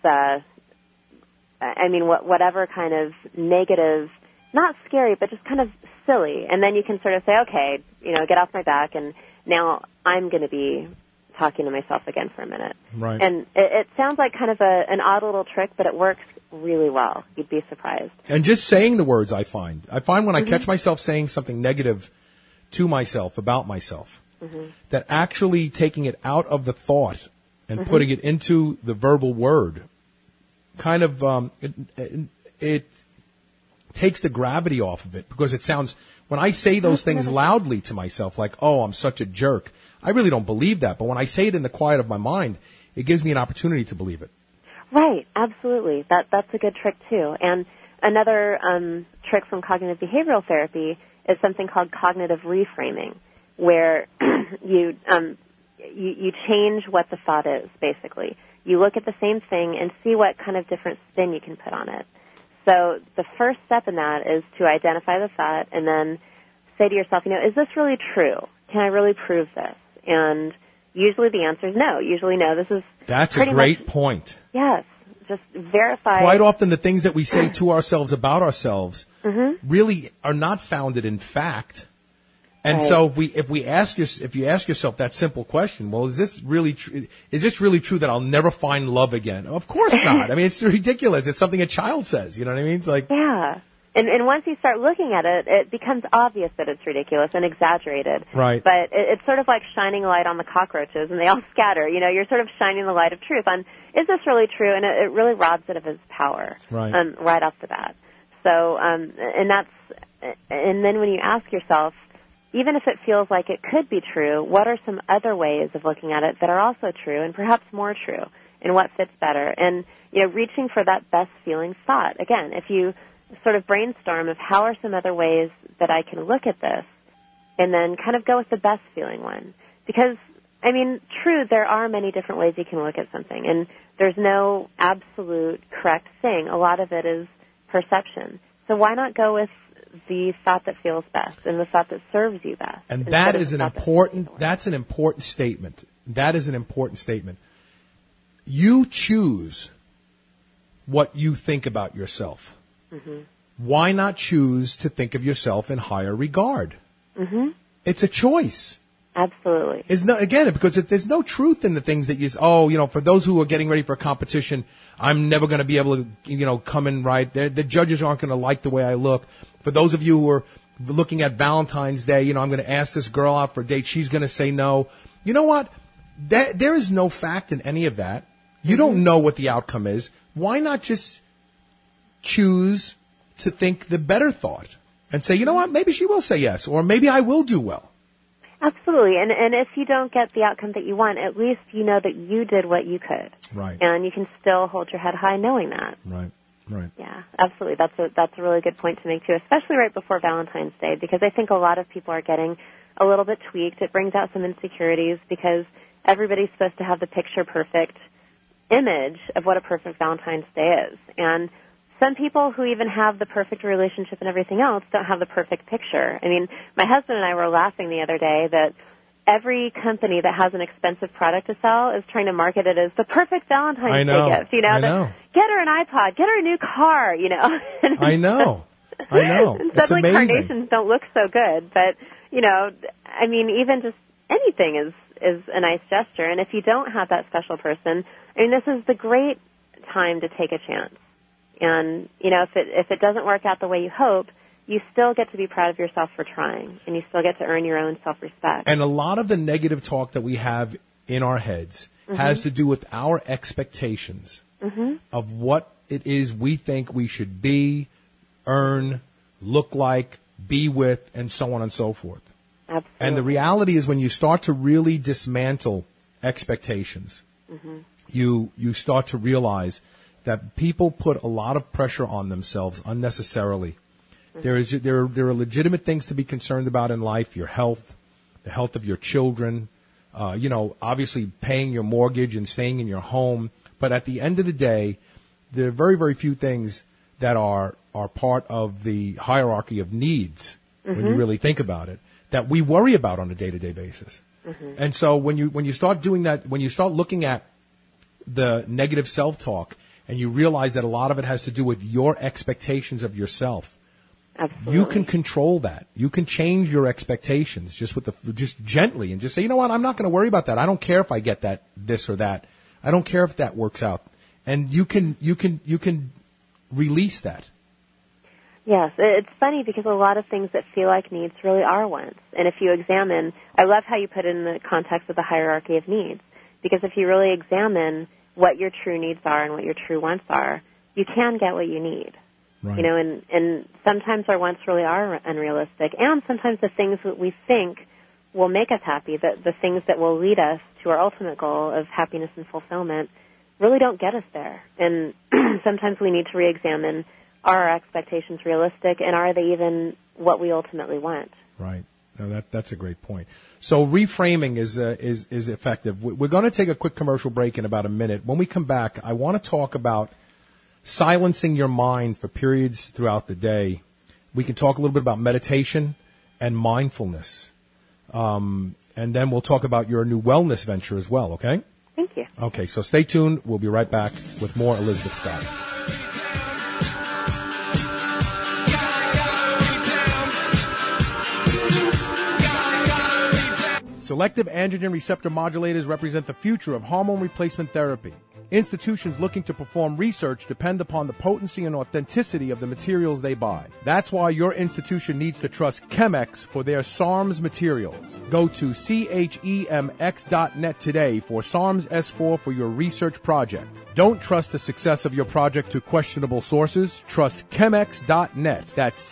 whatever kind of negative, not scary, but just kind of silly. And then you can sort of say, okay, you know, get off my back, and now I'm going to be talking to myself again for a minute. Right. And it sounds like kind of an odd little trick, but it works really well. You'd be surprised. And just saying the words, I find when I catch myself saying something negative to myself about myself, that actually taking it out of the thought and putting it into the verbal word kind of, it takes the gravity off of it, because it sounds, when I say those things loudly to myself, like, oh, I'm such a jerk, I really don't believe that. But when I say it in the quiet of my mind, it gives me an opportunity to believe it. Right, absolutely. That's a good trick too. And another trick from cognitive behavioral therapy is something called cognitive reframing, where you change what the thought is, basically. You look at the same thing and see what kind of different spin you can put on it. So the first step in that is to identify the thought and then say to yourself, you know, is this really true? Can I really prove this? And usually the answer is no. Usually no. That's a great point. Yes. Just verify. Quite often the things that we say to ourselves about ourselves really are not founded in fact. And Right. so if you ask yourself that simple question, well, is this really true that I'll never find love again? Of course not. I mean, it's ridiculous. It's something a child says. You know what I mean? It's like, Yeah. And once you start looking at it, it becomes obvious that it's ridiculous and exaggerated. Right. But it's sort of like shining a light on the cockroaches, and they all scatter. You know, you're sort of shining the light of truth on, is this really true? And it really robs it of its power. Right. Right off the bat. So, and then when you ask yourself, even if it feels like it could be true, what are some other ways of looking at it that are also true and perhaps more true, and what fits better? And, you know, reaching for that best feeling thought. Again, if you sort of brainstorm of how are some other ways that I can look at this, and then kind of go with the best feeling one. Because, I mean, true, there are many different ways you can look at something, and there's no absolute correct thing. A lot of it is perception. So why not go with the thought that feels best and the thought that serves you best? and that's an important statement. That is an important statement. You choose what you think about yourself. Mm-hmm. Why not choose to think of yourself in higher regard? Mm-hmm. It's a choice. Absolutely. Because there's no truth in the things that for those who are getting ready for a competition, I'm never going to be able to, come in right. The judges aren't going to like the way I look. For those of you who are looking at Valentine's Day, I'm going to ask this girl out for a date. She's going to say no. You know what? There is no fact in any of that. You don't know what the outcome is. Why not just choose to think the better thought and say, you know what, maybe she will say yes, or maybe I will do well. Absolutely. And if you don't get the outcome that you want, at least you know that you did what you could. Right. And you can still hold your head high knowing that. Right. Yeah, absolutely. That's a really good point to make too, especially right before Valentine's Day, because I think a lot of people are getting a little bit tweaked. It brings out some insecurities because everybody's supposed to have the picture perfect image of what a perfect Valentine's Day is. And some people who even have the perfect relationship and everything else don't have the perfect picture. I mean, my husband and I were laughing the other day that every company that has an expensive product to sell is trying to market it as the perfect Valentine's Day gift. I know. Get her an iPod, get her a new car, I know. And It's suddenly amazing. carnations don't look so good, but, I mean, even just anything is a nice gesture. And if you don't have that special person, I mean, this is the great time to take a chance. And, if it doesn't work out the way you hope, you still get to be proud of yourself for trying, and you still get to earn your own self-respect. And a lot of the negative talk that we have in our heads has to do with our expectations of what it is we think we should be, earn, look like, be with, and so on and so forth. Absolutely. And the reality is when you start to really dismantle expectations, you start to realize that people put a lot of pressure on themselves unnecessarily. There are legitimate things to be concerned about in life: your health, the health of your children, obviously paying your mortgage and staying in your home. But at the end of the day, there are very, very few things that are part of the hierarchy of needs when you really think about it that we worry about on a day-to-day basis. And so when you start doing that, when you start looking at the negative self-talk and you realize that a lot of it has to do with your expectations of yourself, Absolutely. you can control that. You can change your expectations just gently and just say, you know what, I'm not going to worry about that. I don't care if I get this or that. I don't care if that works out. And you can release that. Yes, it's funny because a lot of things that feel like needs really are wants. And if you examine, I love how you put it in the context of the hierarchy of needs, because if you really examine what your true needs are and what your true wants are, you can get what you need. Right. And sometimes our wants really are unrealistic, and sometimes the things that we think will make us happy, the things that will lead us to our ultimate goal of happiness and fulfillment, really don't get us there. And sometimes we need to re-examine, are our expectations realistic, and are they even what we ultimately want? Right. No, that's a great point. So reframing is effective. We're going to take a quick commercial break in about a minute. When we come back, I want to talk about silencing your mind for periods throughout the day. We can talk a little bit about meditation and mindfulness. And then we'll talk about your new wellness venture as well, okay? Thank you. Okay, so stay tuned. We'll be right back with more Elizabeth Scott. Selective androgen receptor modulators represent the future of hormone replacement therapy. Institutions looking to perform research depend upon the potency and authenticity of the materials they buy. That's why your institution needs to trust Chemex for their SARMs materials. Go to CHEMX.net today for SARMs S4 for your research project. Don't trust the success of your project to questionable sources. Trust Chemex.net. That's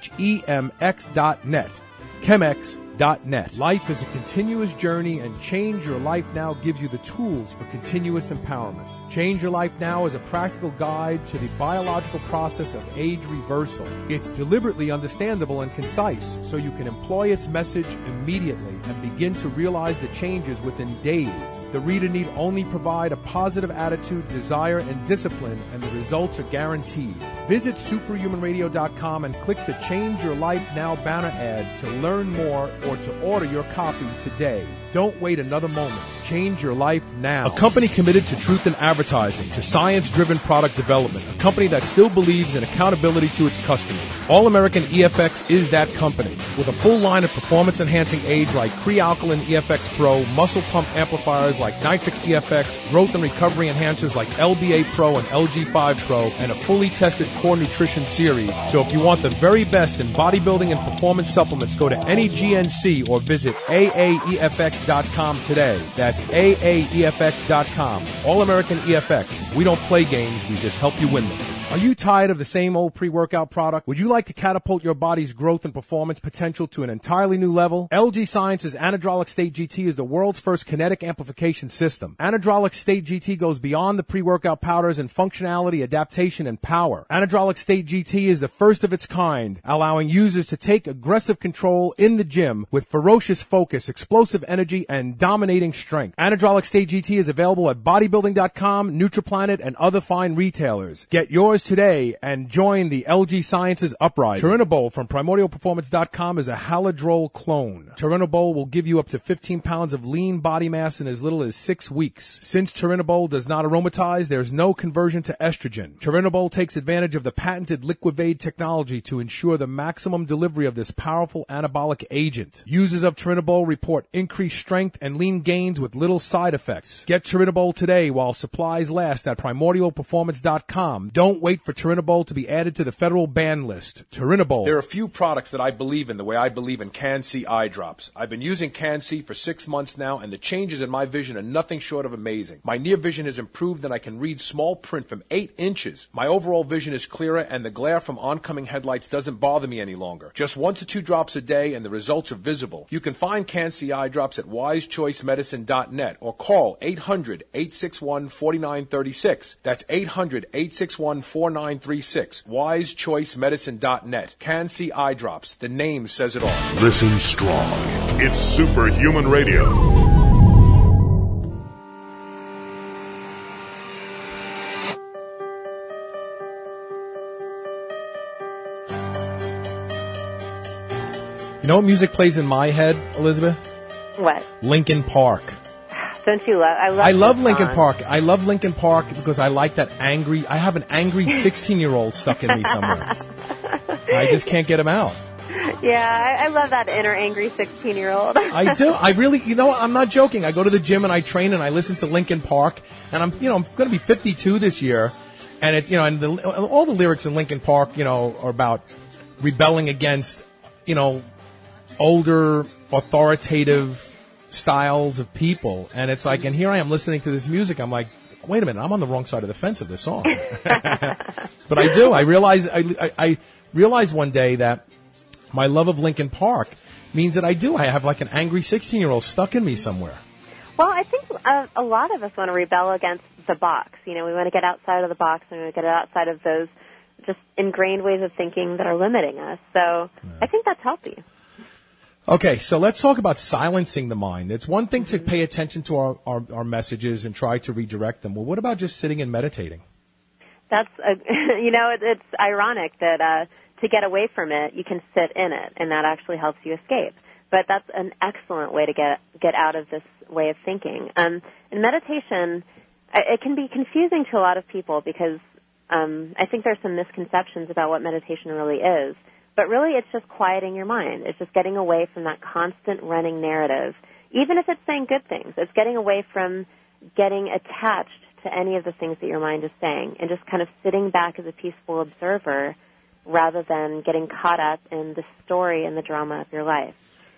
CHEMX.net. Chemex.net. Life is a continuous journey, and Change Your Life Now gives you the tools for continuous empowerment. Change Your Life Now is a practical guide to the biological process of age reversal. It's deliberately understandable and concise, so you can employ its message immediately and begin to realize the changes within days. The reader need only provide a positive attitude, desire, and discipline, and the results are guaranteed. Visit superhumanradio.com and click the Change Your Life Now banner ad to learn more or to order your copy today. Don't wait another moment. Change your life now. A company committed to truth in advertising, to science-driven product development. A company that still believes in accountability to its customers. All American EFX is that company. With a full line of performance-enhancing aids like Pre-Alkaline EFX Pro, muscle pump amplifiers like Nitrix EFX, growth and recovery enhancers like LBA Pro and LG5 Pro, and a fully tested core nutrition series. So if you want the very best in bodybuilding and performance supplements, go to any GNC or visit AAEFX.com today. That's AAEFX.com. All American EFX. We don't play games, we just help you win them. Are you tired of the same old pre-workout product? Would you like to catapult your body's growth and performance potential to an entirely new level? LG Science's Anadrolic State GT is the world's first kinetic amplification system. Anadrolic State GT goes beyond the pre-workout powders in functionality, adaptation, and power. Anadrolic State GT is the first of its kind, allowing users to take aggressive control in the gym with ferocious focus, explosive energy, and dominating strength. Anadrolic State GT is available at bodybuilding.com, NutriPlanet, and other fine retailers. Get yours today and join the LG Sciences uprising. Turinabol from PrimordialPerformance.com is a Haladrol clone. Turinabol will give you up to 15 pounds of lean body mass in as little as 6 weeks. Since Turinabol does not aromatize, there's no conversion to estrogen. Turinabol takes advantage of the patented Liquivade technology to ensure the maximum delivery of this powerful anabolic agent. Users of Turinabol report increased strength and lean gains with little side effects. Get Turinabol today while supplies last at PrimordialPerformance.com. Don't wait for Turinabol to be added to the federal ban list. Turinabol. There are a few products that I believe in the way I believe in Can-C eye drops. I've been using Can-C for 6 months now, and the changes in my vision are nothing short of amazing. My near vision has improved, and I can read small print from 8 inches. My overall vision is clearer, and the glare from oncoming headlights doesn't bother me any longer. Just 1 to 2 drops a day, and the results are visible. You can find Can-C eye drops at wisechoicemedicine.net or call 800-861-4936. That's 800-861-4936. wisechoicemedicine.net. Can-C eye drops. The name says it all. Listen strong. It's Superhuman Radio. You know what music plays in my head, Elizabeth? What? Linkin Park. Don't you love? I love Linkin Park. I love Linkin Park because I like that angry. I have an angry 16-year-old stuck in me somewhere. I just can't get him out. Yeah, I love that inner angry 16-year-old. I do. I really, you know, I'm not joking. I go to the gym and I train and I listen to Linkin Park, and I'm going to be 52 this year, and and all the lyrics in Linkin Park, are about rebelling against, older authoritative styles of people, and it's like, and here I am listening to this music, I'm like, wait a minute, I'm on the wrong side of the fence of this song. But I do. I realize one day that my love of Linkin Park means that I have like an angry 16-year-old stuck in me somewhere. Well, I think a lot of us want to rebel against the box. We want to get outside of the box, and we want to get outside of those just ingrained ways of thinking that are limiting us. So I think that's healthy. Okay, so let's talk about silencing the mind. It's one thing to pay attention to our messages and try to redirect them. Well, what about just sitting and meditating? That's, it's ironic that to get away from it, you can sit in it, and that actually helps you escape. But that's an excellent way to get out of this way of thinking. In meditation, it can be confusing to a lot of people because I think there's some misconceptions about what meditation really is. But really, it's just quieting your mind. It's just getting away from that constant running narrative. even if it's saying good things, it's getting away from getting attached to any of the things that your mind is saying and just kind of sitting back as a peaceful observer rather than getting caught up in the story and the drama of your life.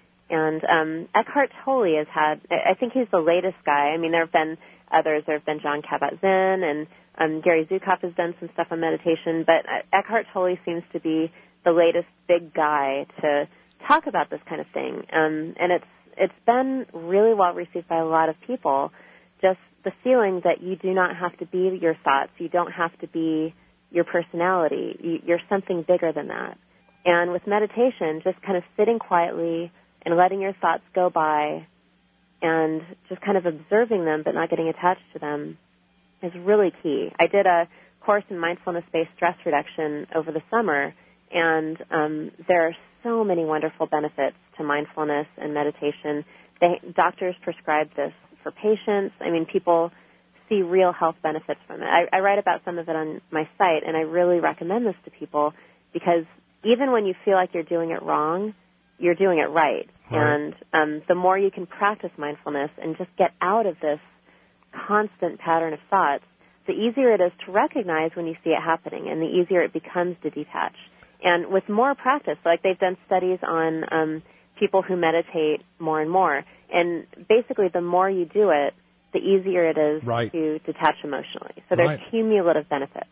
And Eckhart Tolle has had, I think he's the latest guy. I mean, there have been others. There have been Jon Kabat-Zinn, and Gary Zukav has done some stuff on meditation, but Eckhart Tolle seems to be the latest big guy to talk about this kind of thing. And it's been really well received by a lot of people, just the feeling that you do not have to be your thoughts. You don't have to be your personality. You're something bigger than that. And with meditation, just kind of sitting quietly and letting your thoughts go by and just kind of observing them but not getting attached to them is really key. I did a course in mindfulness-based stress reduction over the summer, and there are so many wonderful benefits to mindfulness and meditation. Doctors prescribe this for patients. I mean, people see real health benefits from it. I write about some of it on my site, and I really recommend this to people because even when you feel like you're doing it wrong, you're doing it right. And the more you can practice mindfulness and just get out of this constant pattern of thoughts, the easier it is to recognize when you see it happening, and the easier it becomes to detach. And with more practice, like they've done studies on people who meditate more and more, and basically the more you do it, the easier it is to detach emotionally. So there's cumulative benefits.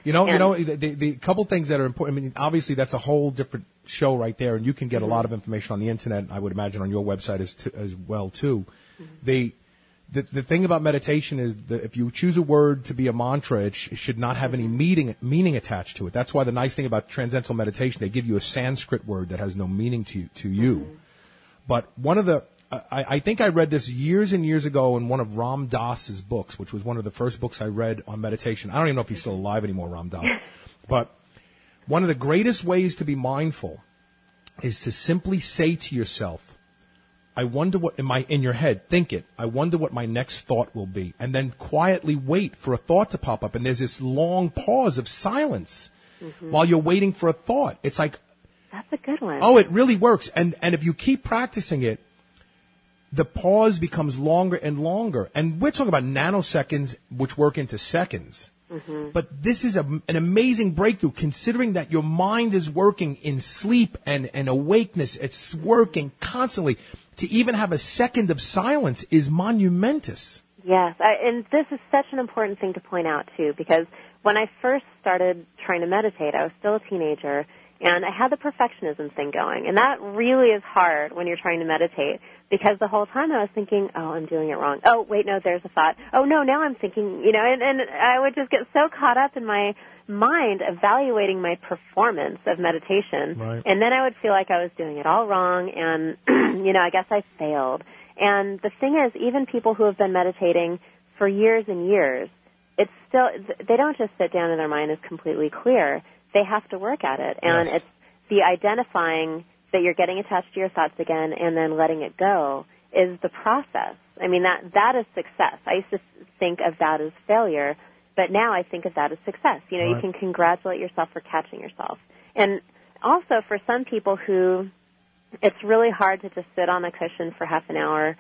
The couple things that are important. I mean, obviously that's a whole different show right there, and you can get a lot of information on the internet. I would imagine on your website as well too. The thing about meditation is that if you choose a word to be a mantra, it should not have any meaning attached to it. That's why the nice thing about transcendental meditation, they give you a Sanskrit word that has no meaning to you. But one of the I think I read this years and years ago in one of Ram Dass's books, which was one of the first books I read on meditation. I don't even know if he's still alive anymore, Ram Dass. But one of the greatest ways to be mindful is to simply say to yourself, I wonder what, in your head, think it, I wonder what my next thought will be. And then quietly wait for a thought to pop up. And there's this long pause of silence while you're waiting for a thought. It's like, that's a good one. Oh, it really works. And if you keep practicing it, the pause becomes longer and longer. And we're talking about nanoseconds, which work into seconds. But this is an amazing breakthrough, considering that your mind is working in sleep and awakeness. It's working constantly. To even have a second of silence is monumentous. Yes, and this is such an important thing to point out, too, because when I first started trying to meditate, I was still a teenager, and I had the perfectionism thing going. And that really is hard when you're trying to meditate, because the whole time I was thinking, oh, I'm doing it wrong. Oh, wait, no, there's a thought. Oh, no, now I'm thinking, and I would just get so caught up in my mind evaluating my performance of meditation. And then I would feel like I was doing it all wrong, and, I guess I failed. And the thing is, even people who have been meditating for years and years, it's still, they don't just sit down and their mind is completely clear. They have to work at it. And it's the identifying that you're getting attached to your thoughts again and then letting it go is the process. I mean, that is success. I used to think of that as failure, but now I think of that as success. You can congratulate yourself for catching yourself. And also for some people who it's really hard to just sit on a cushion for half an hour,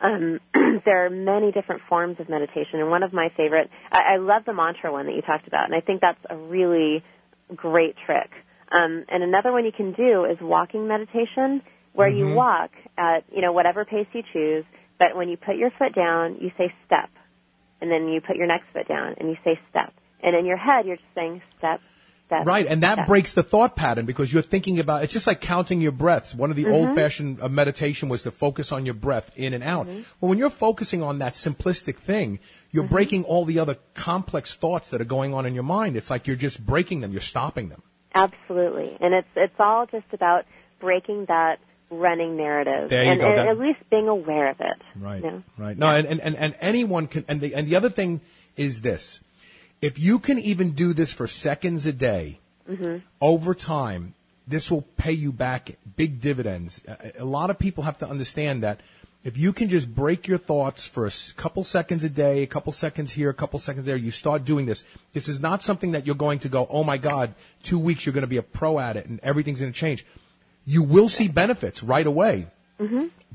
there are many different forms of meditation. And one of my favorite, I love the mantra one that you talked about, and I think that's a really great trick. And another one you can do is walking meditation, where you walk at, whatever pace you choose, but when you put your foot down, you say step. And then you put your next foot down and you say step. And in your head, you're just saying step, step. Right, and that breaks the thought pattern because you're thinking about, it's just like counting your breaths. One of the old-fashioned meditation was to focus on your breath in and out. Well, when you're focusing on that simplistic thing, you're breaking all the other complex thoughts that are going on in your mind. It's like you're just breaking them, you're stopping them. Absolutely. And it's all just about breaking that running narrative and at least being aware of it. Right. Right. No, and anyone can, and the other thing is this. If you can even do this for seconds a day, over time, this will pay you back big dividends. A lot of people have to understand that if you can just break your thoughts for a couple seconds a day, a couple seconds here, a couple seconds there, you start doing this. This is not something that you're going to go, oh my God, 2 weeks you're going to be a pro at it and everything's going to change. You will see benefits right away.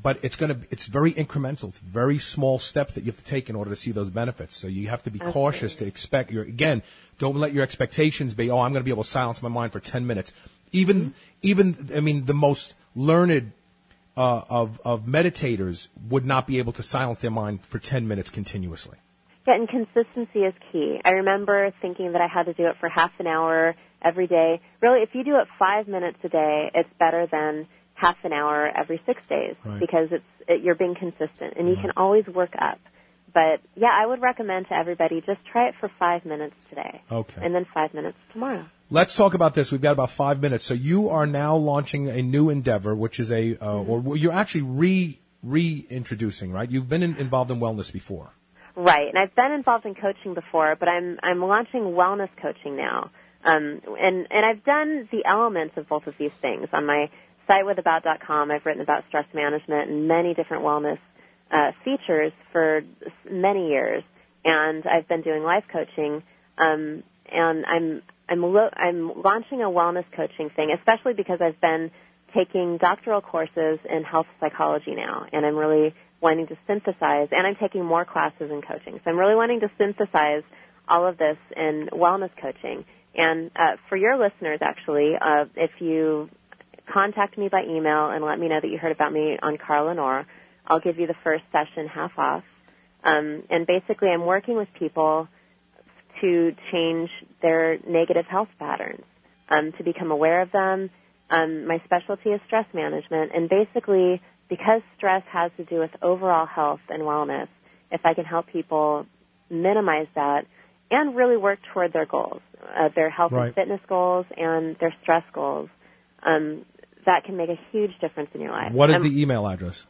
but it's very incremental. It's very small steps that you have to take in order to see those benefits. So you have to be cautious to expect don't let your expectations be, I'm going to be able to silence my mind for 10 minutes. Even, the most learned, of meditators would not be able to silence their mind for 10 minutes continuously. Yeah, and consistency is key. I remember thinking that I had to do it for half an hour every day. Really, if you do it 5 minutes a day, it's better than half an hour every 6 days, right, because you're being consistent, and you can always work up. But, yeah, I would recommend to everybody, just try it for 5 minutes today. Okay. And then 5 minutes tomorrow. Let's talk about this. We've got about 5 minutes. So you are now launching a new endeavor, which is or you're actually reintroducing, right? You've been involved in wellness before. Right, and I've been involved in coaching before, but I'm launching wellness coaching now. And I've done the elements of both of these things. On my site with About.com, I've written about stress management and many different wellness features for many years, and I've been doing life coaching, and I'm launching a wellness coaching thing, especially because I've been taking doctoral courses in health psychology now, and I'm really wanting to synthesize, and I'm taking more classes in coaching, so I'm really wanting to synthesize all of this in wellness coaching. And for your listeners, actually, if you contact me by email and let me know that you heard about me on Carl Lenore, I'll give you the first session half off. And basically, I'm working with people to change their negative health patterns, to become aware of them. My specialty is stress management, and basically, because stress has to do with overall health and wellness, if I can help people minimize that and really work toward their goals, their health and fitness goals and their stress goals, that can make a huge difference in your life. What is the email address?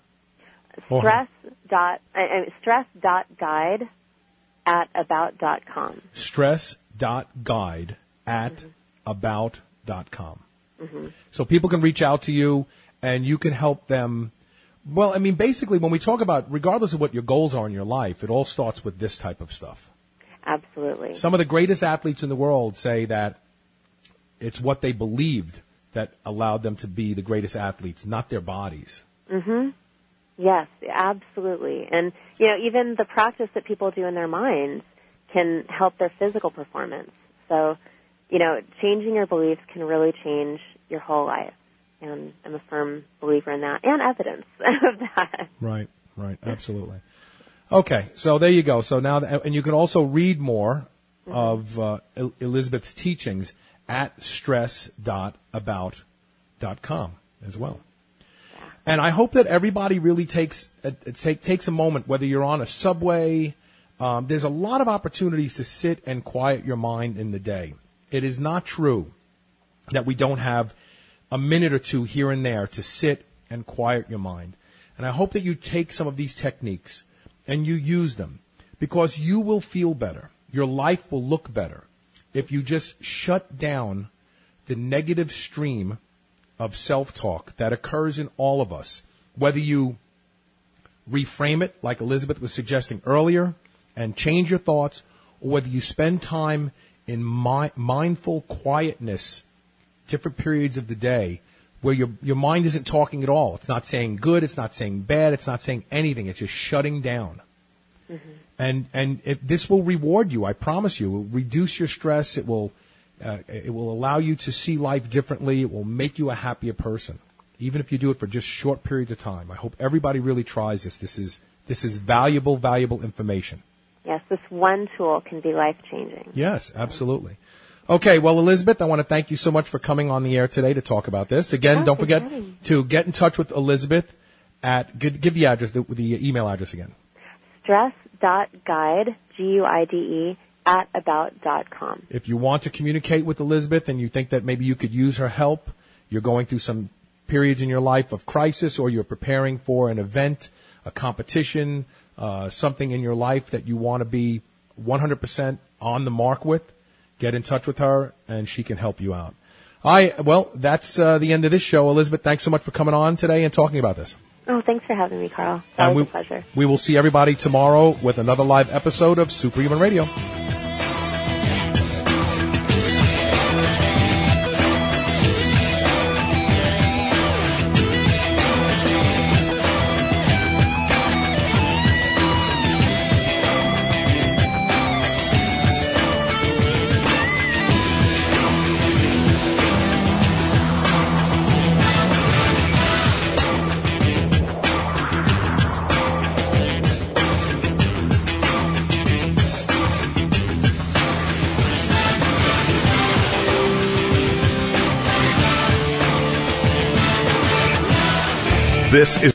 Stress.guide@about.com. Stress.guide@about.com. Mm-hmm. So people can reach out to you and you can help them. Well, basically when we talk about, regardless of what your goals are in your life, it all starts with this type of stuff. Absolutely. Some of the greatest athletes in the world say that it's what they believed that allowed them to be the greatest athletes, not their bodies. Mm-hmm. Yes, absolutely. And, even the practice that people do in their minds can help their physical performance. So, changing your beliefs can really change your whole life. And I'm a firm believer in that, and evidence of that. Right, absolutely. Okay, so there you go. So now, and you can also read more of Elizabeth's teachings at stress.about.com as well. And I hope that everybody really takes a moment, whether you're on a subway. There's a lot of opportunities to sit and quiet your mind in the day. It is not true that we don't have a minute or two here and there to sit and quiet your mind. And I hope that you take some of these techniques and you use them, because you will feel better. Your life will look better if you just shut down the negative stream of self-talk that occurs in all of us, whether you reframe it like Elizabeth was suggesting earlier and change your thoughts, or whether you spend time in mindful quietness, different periods of the day where your mind isn't talking at all. It's not saying good, it's not saying bad, it's not saying anything. It's just shutting down. Mm-hmm. And this will reward you, I promise you. It will reduce your stress. It will allow you to see life differently. It will make you a happier person, even if you do it for just short periods of time. I hope everybody really tries this. This is valuable information. Yes, this one tool can be life-changing. Yes, absolutely. Okay, well, Elizabeth, I want to thank you so much for coming on the air today to talk about this. Again, don't forget to get in touch with Elizabeth give the address, the email address again. Stress.guide, Guide, @about.com. If you want to communicate with Elizabeth and you think that maybe you could use her help, you're going through some periods in your life of crisis, or you're preparing for an event, a competition, something in your life that you want to be 100% on the mark with, get in touch with her and she can help you out. Well, that's the end of this show. Elizabeth, thanks so much for coming on today and talking about this. Oh, thanks for having me, Carl. That was a pleasure. We will see everybody tomorrow with another live episode of Superhuman Radio. This is